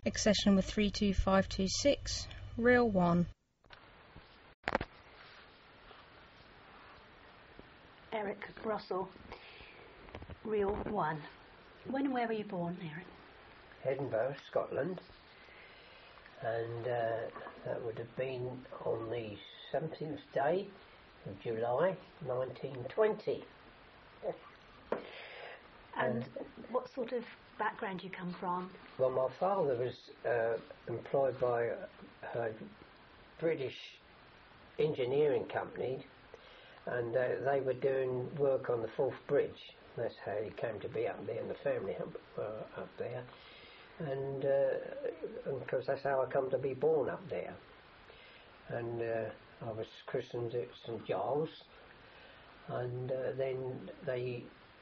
Accession number 32526, reel 1. Eric Russell, reel 1. When and where were you born, Eric? Edinburgh, Scotland, and that would have been on the 17th day of July 1920. And what sort of background do you come from? Well, my father was employed by a British engineering company, and they were doing work on the Forth Bridge. That's how he came to be up there, and the family up there. And because that's how I come to be born up there. And I was christened at St Giles, and then they,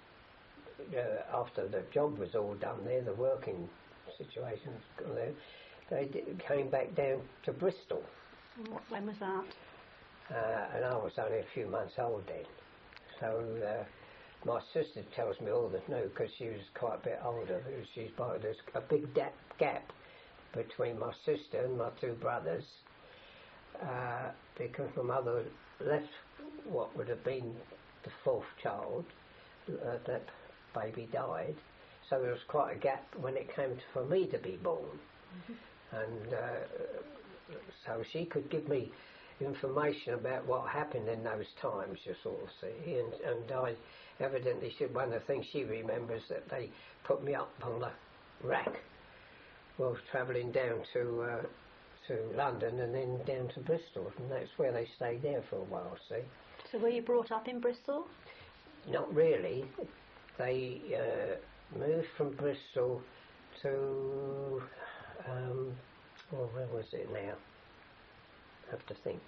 after the job was all done there, the working situation was there, they came back down to Bristol. When was that? And I was only a few months old then. So my sister tells me all this, no, because she was quite a bit older. There's a big gap between my sister and my two brothers, because my mother left what would have been the fourth child. That baby died, so there was quite a gap when it came for me to be born. Mm-hmm. And so she could give me information about what happened in those times, you sort of see, and I evidently said one of the things she remembers that they put me up on the rack while travelling down to London and then down to Bristol, and that's where they stayed there for a while, see. So were you brought up in Bristol? Not really. They moved from Bristol to well, where was it now? Have to think.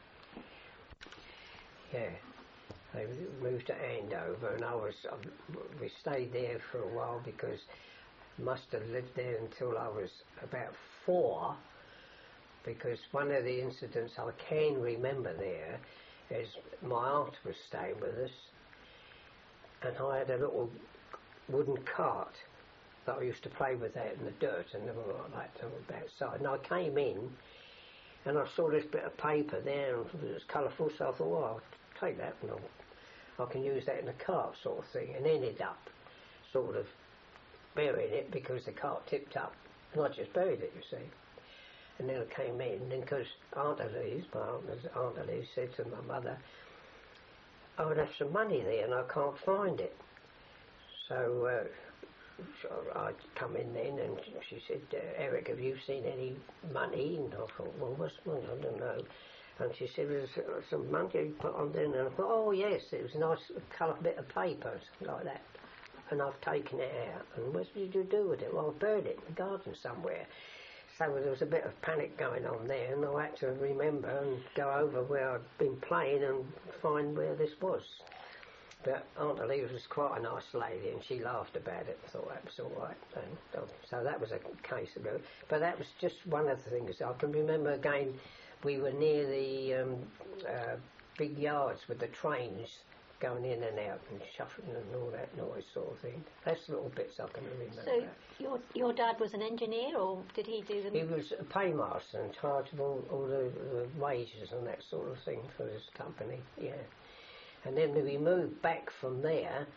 Yeah, they moved to Andover, and we stayed there for a while because I must have lived there until I was about 4, because one of the incidents I can remember there is my aunt was staying with us, and I had a little wooden cart that I used to play with out in the dirt and everything like that on the backside, and I came in and I saw this bit of paper there, and it was colourful, so I thought, well, I'll take that and I can use that in the cart, sort of thing, and ended up sort of burying it because the cart tipped up, and I just buried it, you see. And then I came in, and because Aunt Elise said to my mother, I would have some money there and I can't find it. So I'd come in then, and she said, Eric, have you seen any money? And I thought, well, what's money? I don't know. And she said, there's some money put on there. And I thought, oh yes, it was a nice coloured bit of paper, something like that. And I've taken it out. And what did you do with it? Well, I buried it in the garden somewhere. So there was a bit of panic going on there, and I had to remember and go over where I'd been playing and find where this was. But Aunt Elise was quite a nice lady, and she laughed about it and thought that was all right. And, so that was a case of it. But that was just one of the things. I can remember again, we were near the big yards with the trains going in and out and shuffling and all that noise sort of thing. That's little bits I can remember. So your dad was an engineer, or did he do them? He was a paymaster in charge of all the wages and that sort of thing for his company, yeah. And then we moved back from there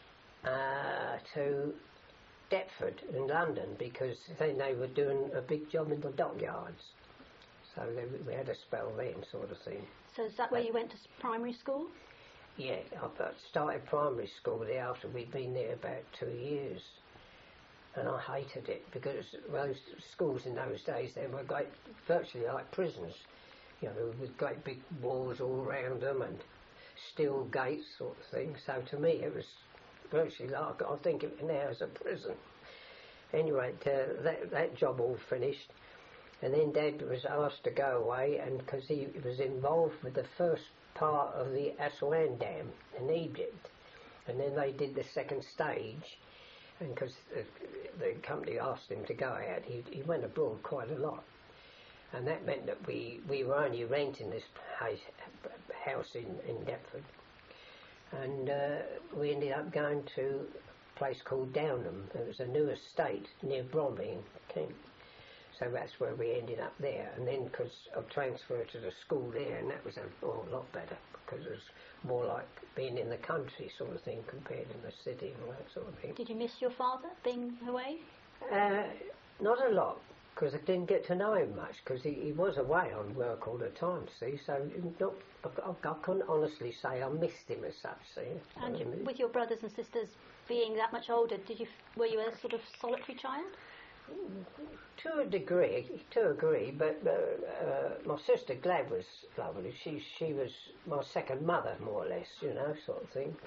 to Deptford in London, because then they were doing a big job in the dockyards. So we had a spell then, sort of thing. So is that where you went to primary school? Yeah, I started primary school there after we'd been there about 2 years. And I hated it, because those schools in those days, they were virtually like prisons. You know, with great big walls all around them and steel gates sort of thing. So to me it was virtually like, I think of it now as a prison. Anyway, that job all finished, and then Dad was asked to go away, and because he was involved with the first part of the Aswan Dam in Egypt, and then they did the second stage, and because the company asked him to go out, he went abroad quite a lot. And that meant that we were only renting this house in Deptford, and we ended up going to a place called Downham. It was a new estate near Bromley in Kent, So that's where we ended up there. And then because I transferred to the school there, and that was a lot better because it was more like being in the country sort of thing compared to the city and all that sort of thing. Did you miss your father being away? Not a lot, because I didn't get to know him much, because he was away on work all the time, see, so I couldn't honestly say I missed him as such, see. And with your brothers and sisters being that much older, were you a sort of solitary child? To a degree, but my sister Glad was lovely. She was my second mother, more or less, you know, sort of thing.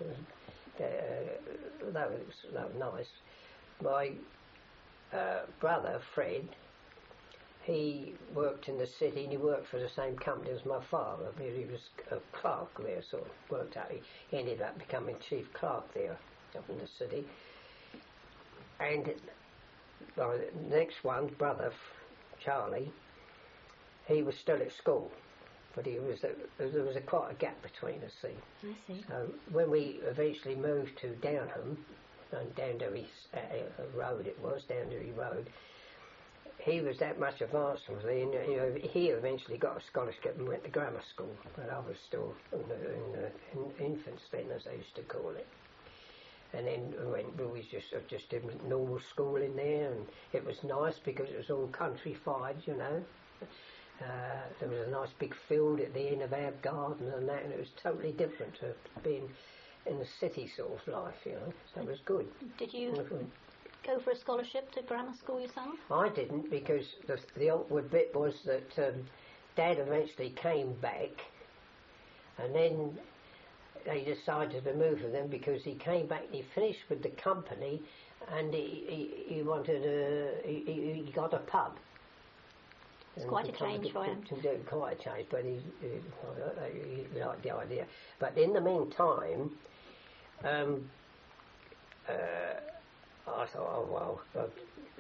That was nice. My brother Fred, he worked in the city, and he worked for the same company as my father. He was a clerk there, sort of worked out. He ended up becoming chief clerk there, up in the city. And the next one, brother Charlie, he was still at school, but there was quite a gap between us. See. I see. So when we eventually moved to Downham, and Downderry Road it was, Downderry Road, he was that much advanced from me, and you know, he eventually got a scholarship and went to grammar school, but I was still in infants then, as they used to call it. And then we just did normal school in there, and it was nice because it was all countrified, you know. There was a nice big field at the end of our garden and that, and it was totally different to being in the city sort of life, you know. So it was good. Did you go for a scholarship to grammar school yourself? I didn't, because the awkward bit was that Dad eventually came back, and then they decided to move with him because he came back and he finished with the company, and he wanted he got a pub. It's quite a change for him. Quite a change, but he liked the idea. But in the meantime, I thought, oh well,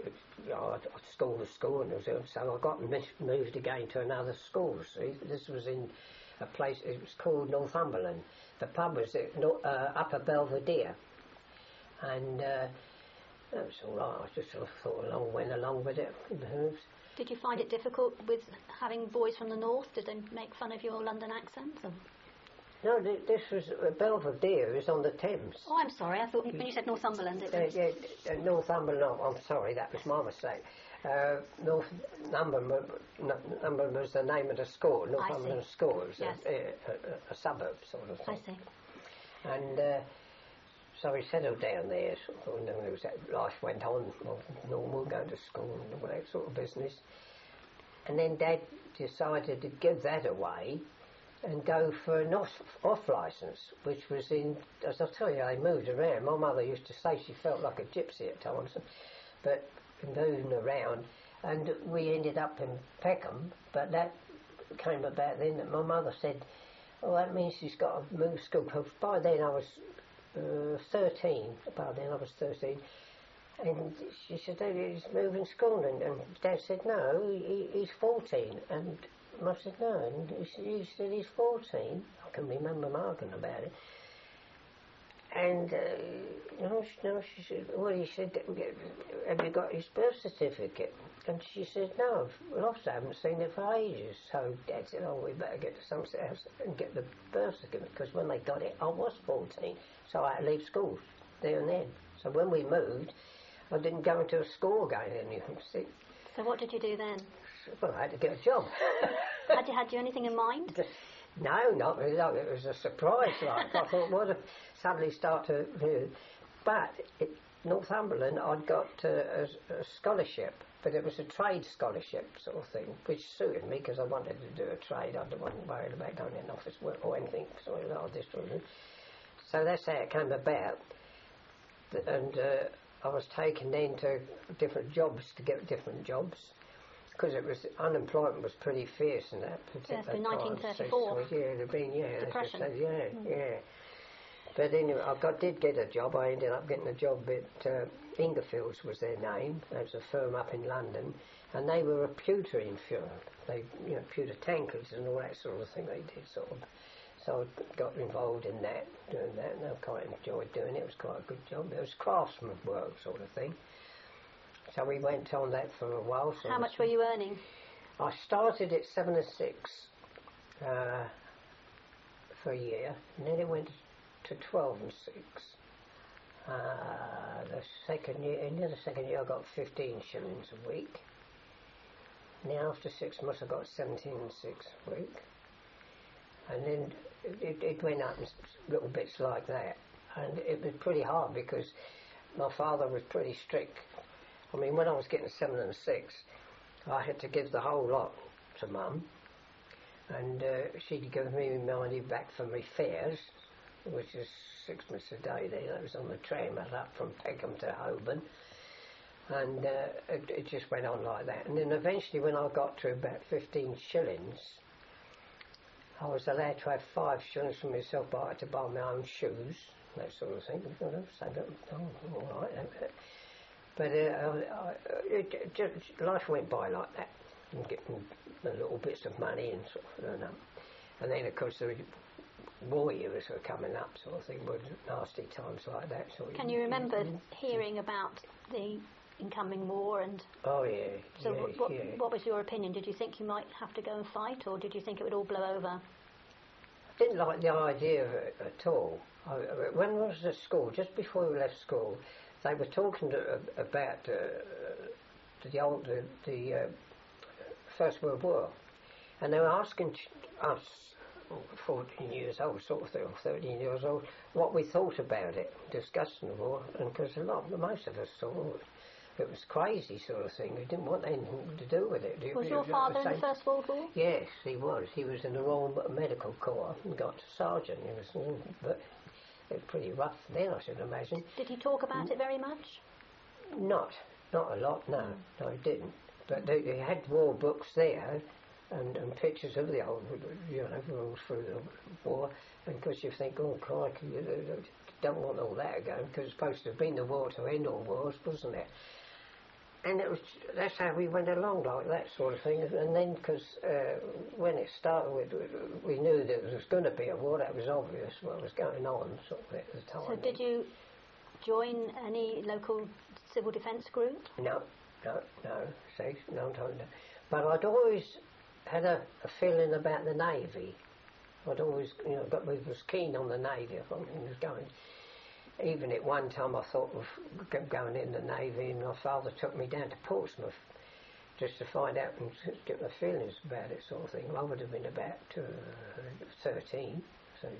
school was school, and so I got moved again to another school. See, this was in a place. It was called Northumberland. The pub was at Upper Belvedere, and that was all right. I just sort of went along with it. Did you find it difficult with having boys from the north? Did they make fun of your London accent? Or? No, this was Belvedere. It was on the Thames. Oh, I'm sorry. I thought when you said Northumberland, it was... Northumberland. No, I'm sorry. That was my mistake. Northumberland was the name of the school. Northumberland School. It was a suburb sort of thing. I see. And so we settled down there. Sort of, and life went on, normal, going to school and all that sort of business. And then Dad decided to give that away and go for an off licence, which was in, as I tell you, they moved around. My mother used to say she felt like a gypsy at times, but moving around, and we ended up in Peckham. But that came about then that my mother said, "Oh, that means she's got to move school." Because by then I was 13. By then I was 13, and she said, "Oh, he's moving school," and Dad said, "No, he's 14," and I said, "No," and he said he's 14. I can remember arguing about it. And she said, "Well," he said, "Have you got his birth certificate?" And she said, "No, I've lost it. I haven't seen it for ages." So Dad said, "Oh, we better get to Somerset House and get the birth certificate," because when they got it, I was 14, so I had to leave school there and then. So when we moved, I didn't go into a school again anymore. So what did you do then? Well, I had to get a job. Had you anything in mind? No, not really. No, it was a surprise. Like I thought, what if suddenly start to do? But at Northumberland, I'd got a scholarship, but it was a trade scholarship sort of thing, which suited me because I wanted to do a trade. I wasn't worried about going in office work or anything. So that's how it came about. And I was taken then to different jobs to get different jobs. Because unemployment was pretty fierce in that particular time. Yes, in 1934. Yeah, it had been, Depression. Yeah. But anyway, I did get a job. I ended up getting a job at Ingerfields was their name. That was a firm up in London, and they were a pewtering firm. They, pewter tankers and all that sort of thing they did, sort of. So I got involved in that, doing that, and I quite enjoyed doing it. It was quite a good job. It was craftsman work sort of thing. So we went on that for a while. So How much were you earning? I started at 7 and 6 for a year, and then it went to 12 and 6. The second year, in the second year, I got 15 shillings a week. Now after 6 months, I got 17 and 6 a week, and then it went up in little bits like that, and it was pretty hard because my father was pretty strict. I mean, when I was getting 7 and 6, I had to give the whole lot to Mum, and she'd give me money back for my fares, which is 6 a day there. That was on the tram up from Peckham to Holborn, and it just went on like that. And then eventually, when I got to about 15 shillings, I was allowed to have 5 shillings for myself, but I had to buy my own shoes, that sort of thing. So all right. But life went by like that, and getting the little bits of money and sort of, and then of course the war years were coming up, sort of thing, with nasty times like that. Can you remember hearing about the incoming war? And oh yeah. So yeah, what was your opinion? Did you think you might have to go and fight, or did you think it would all blow over? I didn't like the idea of it at all. When I was at school, just before we left school, they were talking about the First World War, and they were asking us, 14 years old, sort of thing, or 13 years old, what we thought about it, discussing the war, and because most of us thought it was crazy sort of thing. We didn't want anything to do with it. Was your father in the First World War? Yes, he was. He was in the Royal Medical Corps and got to sergeant. But it was pretty rough then, I should imagine. Did he talk about it very much? Not a lot, no, he didn't. But they had war books there, and pictures of the old, all through the war. And of course you think, oh crikey, you don't want all that again, because it's supposed to have been the war to end all wars, wasn't it? And that's how we went along, like that sort of thing. And then, because when it started, we knew that there was going to be a war. That was obvious what was going on sort of at the time. So did you join any local civil defence group? No. See, no. But I'd always had a feeling about the Navy. I'd always, was keen on the Navy. I thought it was going. Even at one time I thought of going in the Navy, and my father took me down to Portsmouth just to find out and get my feelings about it, sort of thing. I would have been about 13, so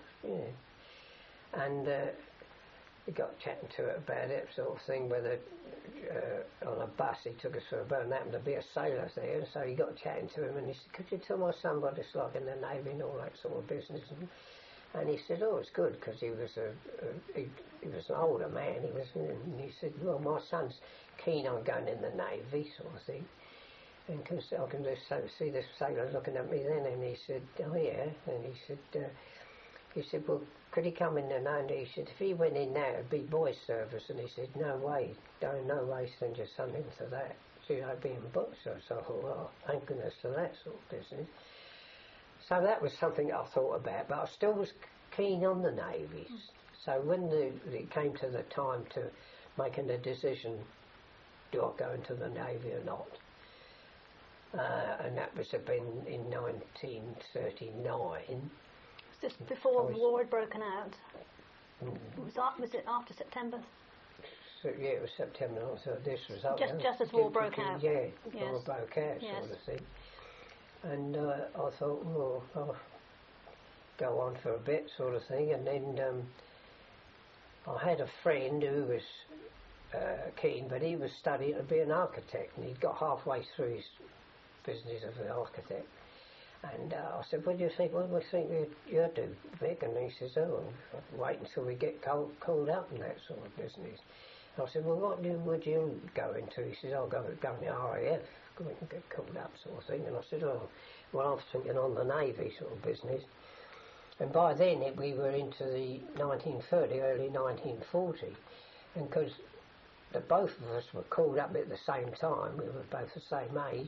and we got chatting to it about it, sort of thing, whether on a bus he took us for a boat, and happened to be a sailor there, and so he got chatting to him, and he said, could you tell my son what it's like in the Navy and all that sort of business? And he said, oh, it's good, because he was he was an older man. And he said, well, my son's keen on going in the Navy, sort of thing. And because I can just see this sailor looking at me then, and he said, oh yeah. And he said, well, could he come in there now? And he said, if he went in now, it'd be boys' service. And he said, no way, no way send your son into that. See, I'd be in butcher. So I thought, well, thank goodness for that sort of business. So that was something I thought about, but I still was keen on the Navy. So when it came to the time to making a decision, do I go into the Navy or not? And that was been in 1939. Just before the war had broken out? Was it after September? So, yeah, it was September. So this was up. Just as war broke out? Yeah, war broke out, sort of thing. And I thought, well, I'll go on for a bit, sort of thing. And then I had a friend who was keen, but he was studying to be an architect, and he'd got halfway through his business as an architect. And I said, what do you think? What do you think you'd do, Vic? And he says, oh, wait until we get called up and that sort of business. And I said, well, what would you go into? He says, I'll go in the RAF. Go and get called up, sort of thing. And I said, oh, well, I was thinking on the Navy sort of business. And by then we were into the 1930, early 1940, and because both of us were called up at the same time, we were both the same age,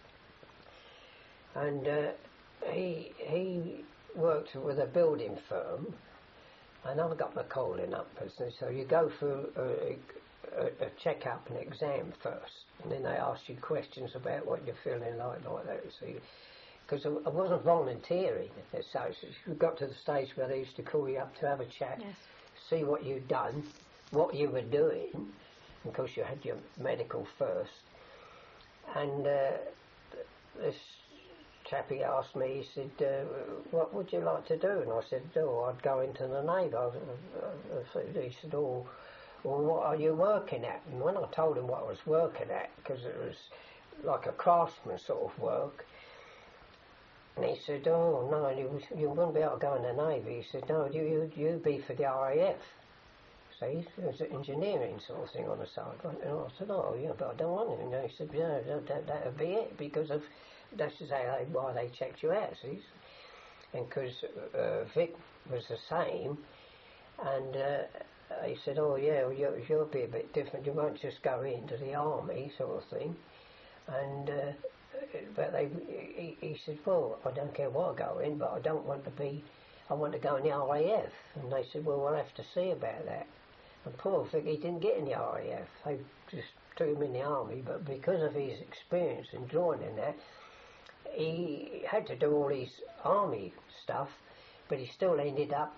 and he worked with a building firm, and I got my calling up business. So you go through a check-up, an exam first, and then they ask you questions about what you're feeling like that. See, because I wasn't volunteering as such. You got to the stage where they used to call you up to have a chat, Yes. see what you'd done, what you were doing. Of course, you had your medical first, and this chappie asked me, he said, what would you like to do? And I said, I'd go into the Navy. He said, well, what are you working at? And when I told him what I was working at, because it was like a craftsman sort of work, and he said, oh, no, you wouldn't be able to go in the Navy. He said, no, you'd be for the RAF. See, it was an engineering sort of thing on the side. And I said, oh, yeah, but I don't want it. And he said, yeah, that would be it, because of that's why they checked you out, see? And because Vic was the same, and he said, oh yeah, well, you'll be a bit different, you won't just go into the army sort of thing. And but he said, well, I don't care what I go in, but I want to go in the RAF. And they said, well, we'll have to see about that. And poor Vic, he didn't get in the RAF, they just threw him in the army, but because of his experience in joining that, he had to do all his army stuff, but he still ended up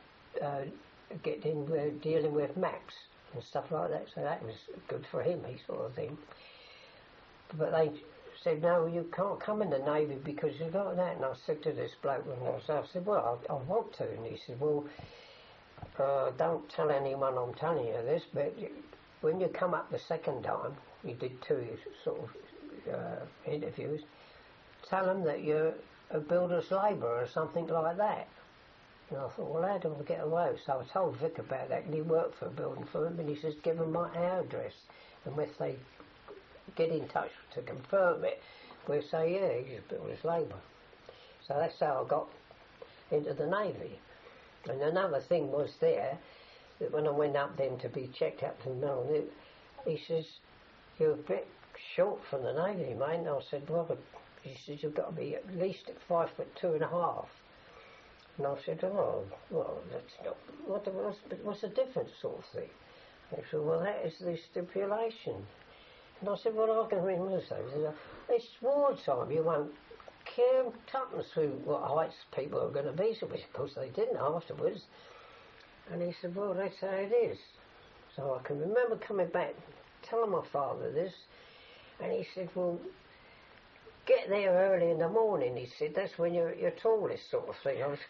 dealing with maps and stuff like that, so that was good for him, he sort of thing. But they said, no, you can't come in the Navy because you've got that. And I said to this bloke, I said, well, I want to. And he said, well, don't tell anyone I'm telling you this, but when you come up the second time, you did 2 sort of interviews, tell them that you're a builder's labourer or something like that. And I thought, well, how do I get away? So I told Vic about that, and he worked for a building firm, and he says, give them our address, and if they get in touch to confirm it, we'll say, yeah, he's a builder's labourer. So that's how I got into the Navy. And another thing was there, that when I went up then to be checked out from Melbourne, he says, you're a bit short for the Navy, mate. And I said, well, he says, you've got to be at least at 5'2.5". And I said, oh, well, that's not, what's the difference sort of thing? And he said, well, that is the stipulation. And I said, well, I can remove those. He said, it's wartime, you won't care tuppence who what heights people are going to be. So, of course, they didn't afterwards. And he said, well, that's how it is. So I can remember coming back, telling my father this, and he said, well, get there early in the morning, he said, that's when you're at your tallest sort of thing. I was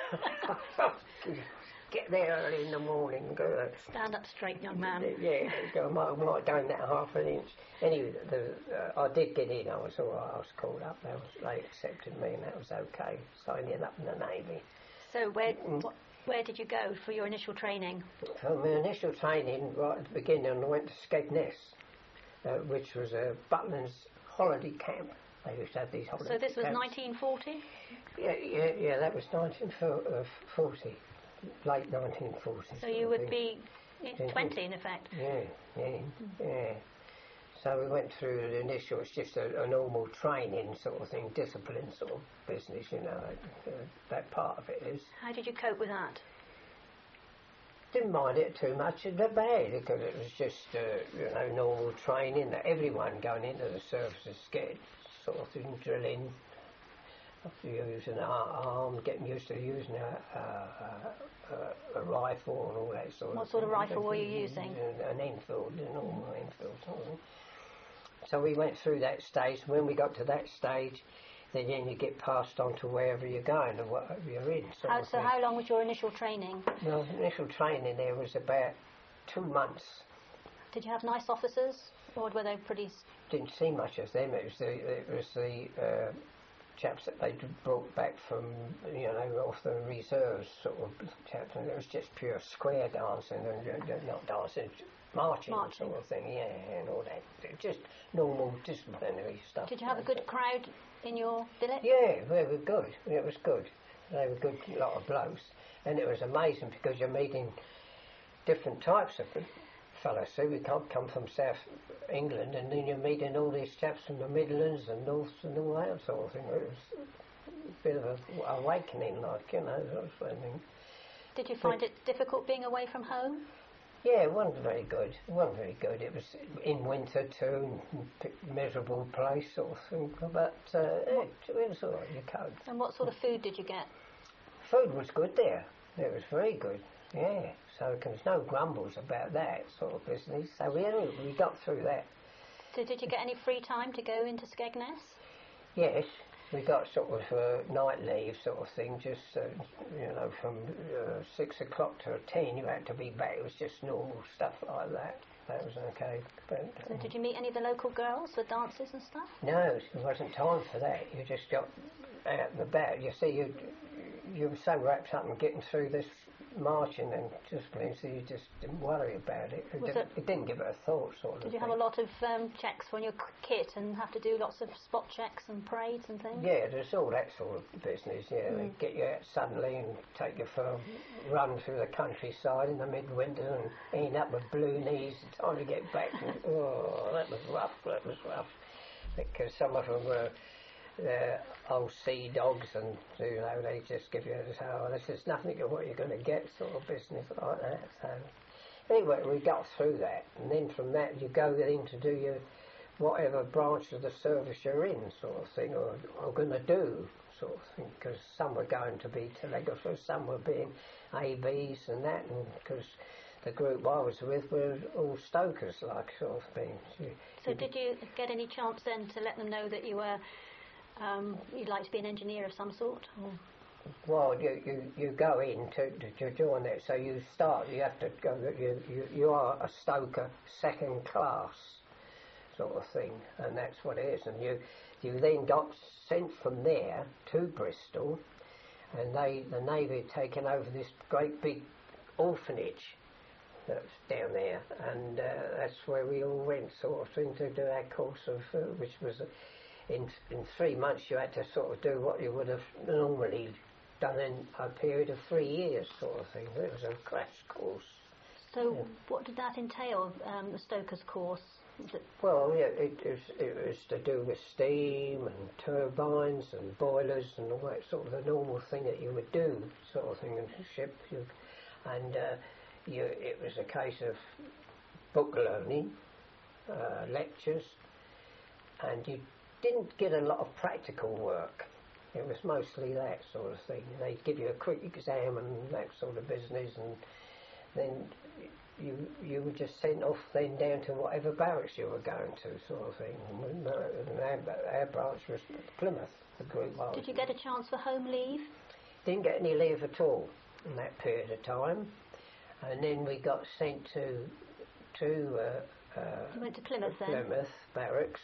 get there early in the morning and go. Stand up straight, young man. Yeah, I might have done that half an inch. Anyway, I did get in, I was all right, I was called up, they accepted me and that was okay. So I ended up in the Navy. So where did you go for your initial training? For my initial training, right at the beginning, I went to Skegness, which was a Butlins holiday camp. They used to have these holiday So this was camps. 1940? Yeah, that was 1940, late 1940. So you would be 20 in effect? Yeah. So we went through the initial, it's just a normal training sort of thing, discipline sort of business, you know, that part of it is. How did you cope with that? Didn't mind it too much, it was bad, because it was just, normal training that everyone going into the service is scared, sort of thing, drilling, using an arm, getting used to using a rifle and all that sort of thing. What sort of rifle were you using? An Enfield, a normal Enfield sort of thing. So we went through that stage. When we got to that stage, then you get passed on to wherever you're going and whatever you're in. So how long was your initial training? Well, initial training there was about 2 months. Did you have nice officers, or were they pretty... Didn't see much of them. It was the chaps that they brought back from, off the reserves sort of chaps, and it was just pure square dancing, and not dancing, marching sort of thing, and all that. Just normal disciplinary stuff. Did you have a good crowd in your billet? Yeah, they were good. It was good. They were good, lot of blokes, and it was amazing because you're meeting different types of fellas. So we come from South England, and then you're meeting all these chaps from the Midlands and North and all that sort of thing. It was a bit of an awakening, sort of thing. Did you find it difficult being away from home? Yeah, it wasn't very good. It wasn't very good. It was in winter too, miserable place sort of thing. But it was all right. You could. And what sort of food did you get? Food was good there. It was very good. Yeah. So there's no grumbles about that sort of business. So we got through that. So did you get any free time to go into Skegness? Yes. We got sort of night leave sort of thing, just, from 6 o'clock to 10 you had to be back. It was just normal stuff like that. That was okay. But, so did you meet any of the local girls for dances and stuff? No, there wasn't time for that. You just got out and about. You see, you were so wrapped up in getting through this marching and discipline, so you just didn't worry about it. It didn't give it a thought, sort of. Did you have a lot of checks on your kit and have to do lots of spot checks and parades and things? Yeah, there's all that sort of business, yeah. They get you out suddenly and take you for a run through the countryside in the midwinter and end up with blue knees. Time to get back. And, that was rough. Because some of them were old sea dogs, and they just give you this, this is nothing to what you're going to get sort of business like that. So anyway, we got through that, and then from that you go in to do your whatever branch of the service you're in sort of thing, or going to do sort of thing, because some were going to be telegraphers, some were being ABs and that, and because the group I was with were all stokers like sort of thing. So did you get any chance then to let them know that you were you'd like to be an engineer of some sort? Well, you go in to join that, so you have to go, you are a stoker second class sort of thing, and that's what it is. And you then got sent from there to Bristol, and the Navy had taken over this great big orphanage that's down there, and that's where we all went sort of thing to do our course of, which was in 3 months you had to sort of do what you would have normally done in a period of 3 years sort of thing. It was a crash course. So what did that entail, the stoker's course? Well, yeah, it was to do with steam and turbines and boilers and all that sort of the normal thing that you would do sort of thing in a ship. It was a case of book learning, lectures, and you didn't get a lot of practical work. It was mostly that sort of thing. They'd give you a quick exam and that sort of business, and then you were just sent off then down to whatever barracks you were going to sort of thing. And our branch was Plymouth, the group. Did you get a chance for home leave? Didn't get any leave at all in that period of time. And then we got sent to you went to Plymouth then? Plymouth barracks.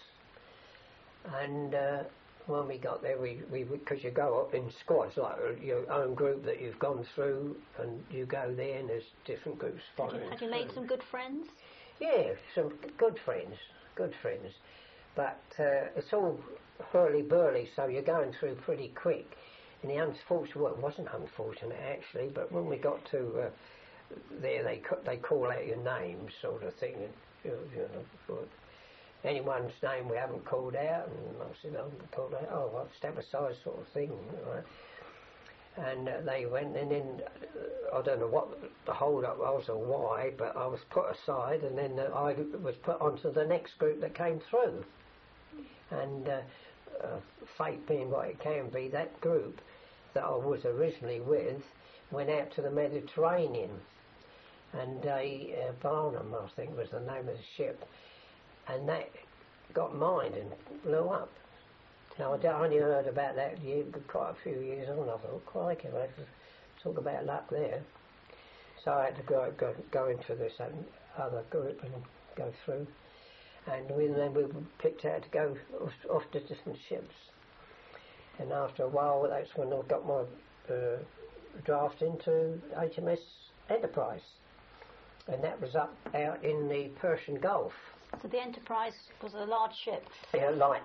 And when we got there, we because you go up in squads, like your own group that you've gone through, and you go there, and there's different groups following. Had you made some good friends? Yeah, some good friends. But it's all hurly-burly, so you're going through pretty quick. And the unfortunate, well, it wasn't unfortunate actually, but when we got to there, they call out your name sort of thing, and anyone's name we haven't called out, and I said, I haven't called out, well, step aside sort of thing, right? And they went, and then I don't know what the hold up was or why, but I was put aside, and then I was put onto the next group that came through. And fate being what it can be, that group that I was originally with went out to the Mediterranean, and Barnum, I think, was the name of the ship, and that got mined and blew up. Now, I only heard about that quite a few years on. I thought, crikey, well, talk about luck there. So I had to go into this other group and go through, and then we were picked out to go off to different ships. And after a while, that's when I got my draft into HMS Enterprise, and that was out in the Persian Gulf. So the Enterprise was a large ship? Yeah, light,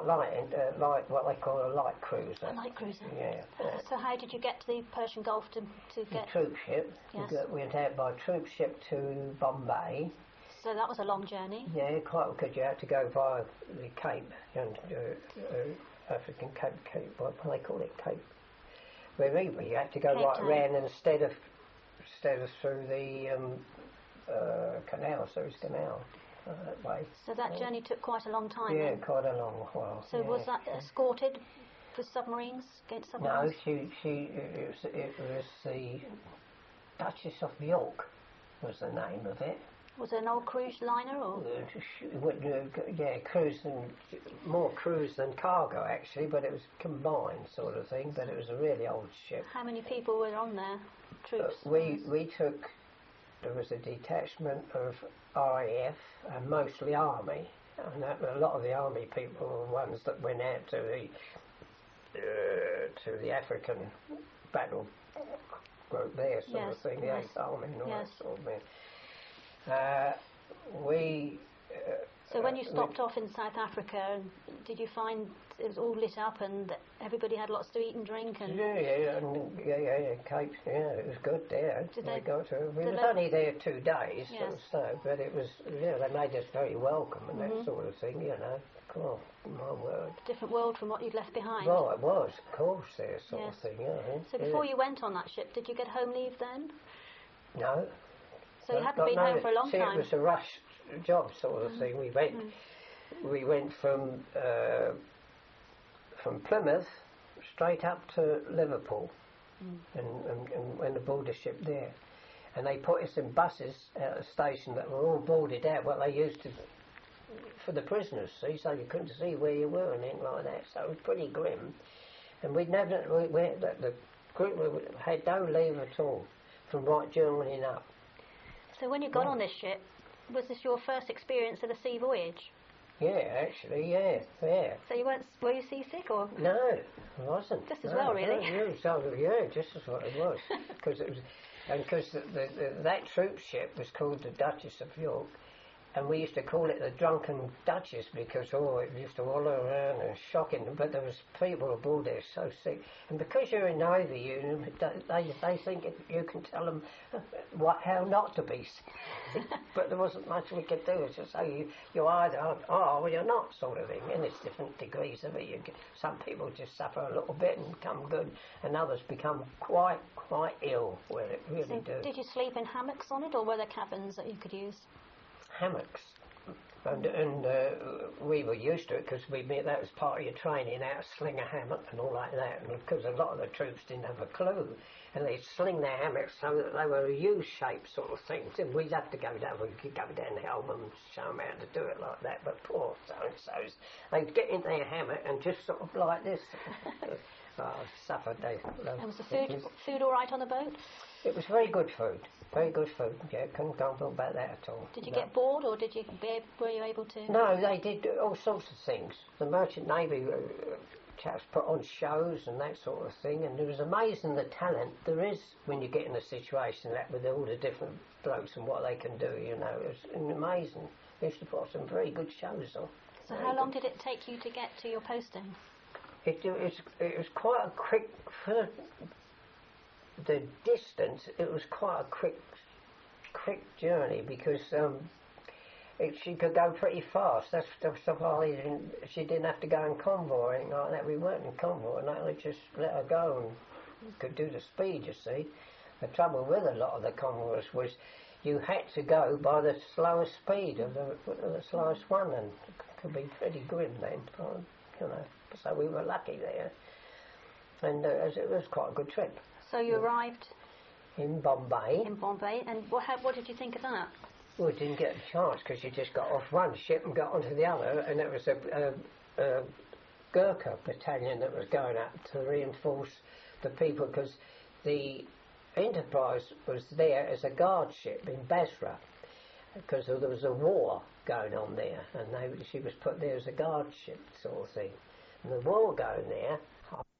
what they call a light cruiser. A light cruiser? Yeah. So how did you get to the Persian Gulf to get... The troop ship. Yes. We went out by troop ship to Bombay. So that was a long journey? Yeah, quite good. You had to go via the Cape, African Cape, what do they call it, Cape? Wherever you had to go Cape right Town. round, and instead of through the Canal, Suez Canal, that way. So that journey took quite a long time. Yeah, then. quite a long while. So yeah. was that escorted with submarines, against submarines? No, it was the Duchess of York was the name of it. Was it an old cruise liner or? Yeah, cruise and more cruise than cargo actually, but it was combined sort of thing. But it was a really old ship. How many people were on there? Troops? We took. There was a detachment of RAF and mostly Army, and a lot of the Army people were the ones that went out to the African battle group there, sort of thing, the 8th Army and all that sort of thing. So when you stopped off in South Africa, did you find it was all lit up and that everybody had lots to eat and drink? And Yeah, Cape, yeah, it was good there. Did we they- got to, we did was they- only there 2 days, Yes. so, but it was, they made us very welcome and that sort of thing, Oh, my word. Different world from what you'd left behind. Well, it was, of course, there, sort Yes. of thing, So before you went on that ship, did you get home leave then? No. So you hadn't been home for a long See, time. it was a rush job sort of thing. We went from Plymouth straight up to Liverpool, and went aboard the ship there. And they put us in buses at a station that were all boarded out, what they used to for the prisoners, see, so you couldn't see where you were and anything like that. So it was pretty grim. And the group had no leave at all from right Germany up. So when you got on this ship, was this your first experience of a sea voyage? Yeah, actually, yeah. So were you seasick or? No, it wasn't. Just as well, really. Yeah, just as what it was. Because that troop ship was called the Duchess of York, and we used to call it the Drunken Duchess because it used to wallow around and shocking. But there was people aboard there so sick, and because you're in Navy, they think you can tell them how not to be sick. But there wasn't much we could do. It's just say you either are or you're not, sort of thing. And it's different degrees of it. Some people just suffer a little bit and become good, and others become quite ill. Where it really do. Did you sleep in hammocks on it, or were there cabins that you could use? Hammocks, and we were used to it because that was part of your training, how to sling a hammock and all like that. And because a lot of the troops didn't have a clue, and they'd sling their hammocks so that they were a U-shaped sort of thing. So we'd have to go down. We could go down and help them and show them how to do it like that. But poor so-and-sos, they'd get in their hammock and just sort of like this. Suffered. And was the food all right on the boat? It was very good food. Very good food. Yeah, couldn't go about that at all. Did you get bored, or were you able to? No, they did all sorts of things. The Merchant Navy chaps put on shows and that sort of thing, and it was amazing the talent there is when you get in a situation like with all the different blokes and what they can do. It's amazing. They used to put some very good shows on. So how long did it take you to get to your posting? It was quite a quick for the distance. It was quite a quick journey because she could go pretty fast. That's why she didn't have to go in convoy or anything like that. We weren't in convoy, and they just let her go and could do the speed. You see, the trouble with a lot of the convoys was you had to go by the slowest speed of the slowest one, and it could be pretty grim then. So we were lucky there, and it was quite a good trip. So you arrived in Bombay. And what did you think of that? Well, we didn't get a chance because you just got off one ship and got onto the other, and it was a Gurkha battalion that was going up to reinforce the people because the Enterprise was there as a guard ship in Basra because there was a war going on there, and she was put there as a guard ship sort of thing. And the war going there,